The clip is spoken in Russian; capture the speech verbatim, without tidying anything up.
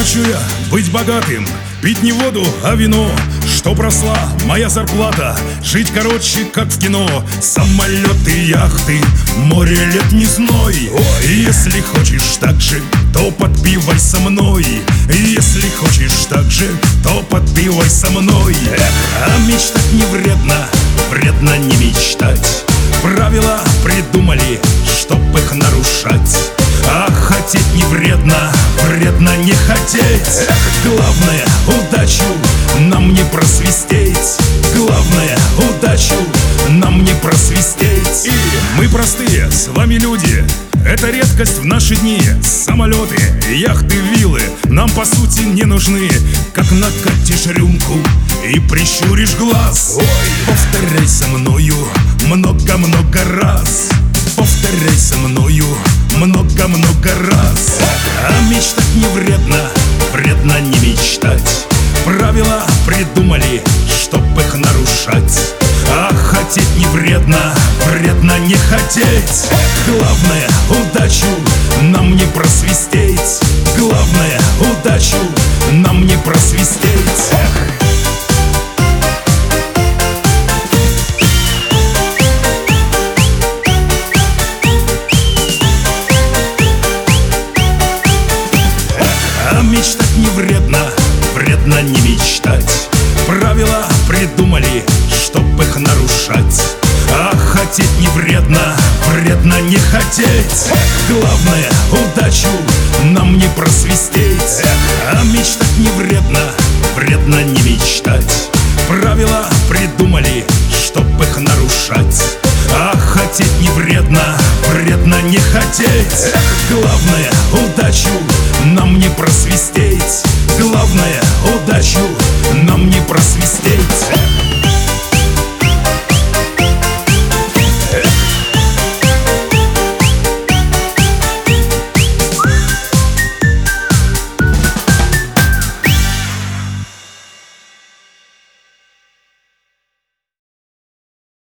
хочу я быть богатым, пить не воду, а вино. Чтоб росла моя зарплата, жить короче, как в кино. Самолеты, яхты, море, летний зной. И если хочешь так же, то подпивай со мной. И если хочешь так же, то подпивай со мной. А мечтать не вредно, вредно не мечтать. Правила придумали, чтоб их нарушать. А хотеть не вредно, вредно не хотеть. Главное, удачу нам не просвистеть. Главное, удачу нам не просвистеть. И мы простые с вами люди, это редкость в наши дни. Самолеты, яхты, виллы нам по сути не нужны. Как накатишь рюмку и прищуришь глаз, ой, повторяй со мною много-много раз. Повторяй со мною много-много раз. А мечтать не вредно, вредно не мечтать. Правила придумали, чтоб их нарушать. А хотеть не вредно, вредно не хотеть. Главное, удачу нам не просвистеть. Главное, удачу нам не просвистеть. Мечтать не вредно, вредно не мечтать. Правила придумали, чтоб их нарушать. А хотеть не вредно, вредно не хотеть. Главное, удачу нам не просвистеть. А мечтать не вредно, вредно не мечтать. Правила придумали, чтоб их нарушать. А хотеть не вредно, вредно не хотеть. Главное,